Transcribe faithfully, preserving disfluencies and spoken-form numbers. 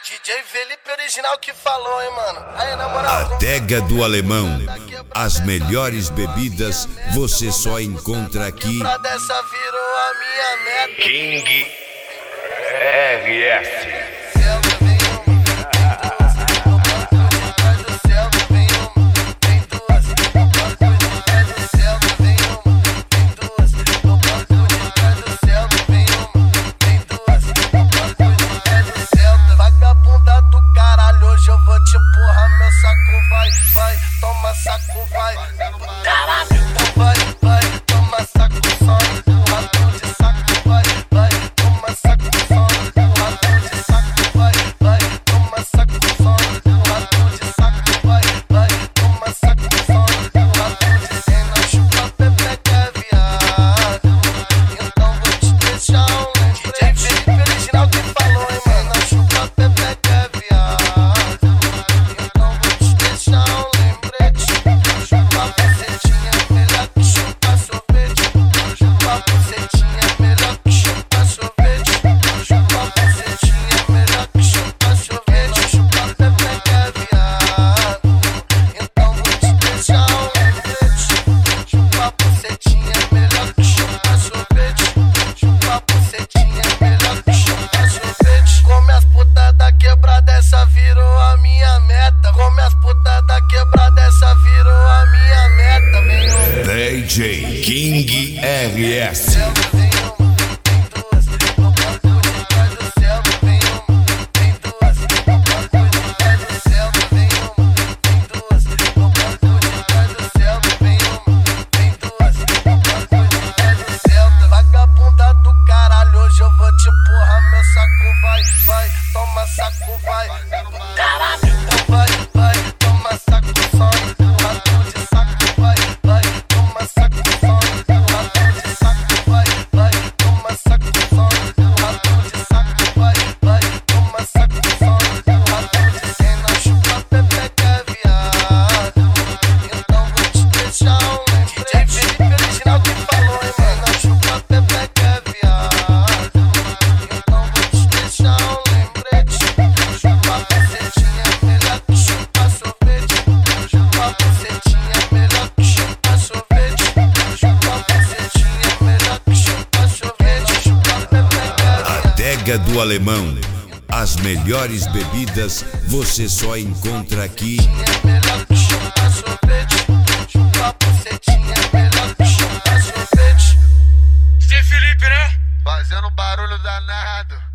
D J Felipe original que falou, hein, mano. Aí, na moral, Adega do Alemão. As melhores bebidas você só encontra aqui. pra dessa virou a minha meta. King R S. Vai, toma saco, vai. Caralho, então vai, vai, toma saco só. Ratão de saco, vai, vai, toma saco só. Ratão de saco, vai, vai, toma saco só. Ratão de saco, vai, vai, toma saco só. Ratão de quem não chupa pepeca é viado. Então vou te deixar um lembrete. D J Felipe original que falou, hein, mano. Não chupa pepeca é viado. Então vou te deixar um D J King R S. Vagabunda do caralho, hoje eu vou te empurrar meu saco, vai, vai, toma saco, vai. Caralho, então vai, vai, toma saco só. Ratão de saco, vai, vai, toma saco só. Ratão de saco, vai, vai, toma saco só. Ratão de saco, vai, vai, toma saco só. Ratão de quem não chupa pepeca é viado. Então vou te deixar um lembrete. D J Felipe original que falou, hein, mano. Não chupa pepeca é viado. Então vou te deixar um lembrete. Chupa bucetinha é melhor que chupa sorvete. Chupa bucetinha é melhor que chupa sorvete. Chupa bucetinha é melhor que chupa sorvete. Chupa pepeca é viado. Adega do Alemão. As melhores bebidas você só encontra aqui. É melhor que chupa sorvete. Chupa bucetinha é melhor que chupa sorvete. D J Felipe, né? Fazendo barulho danado.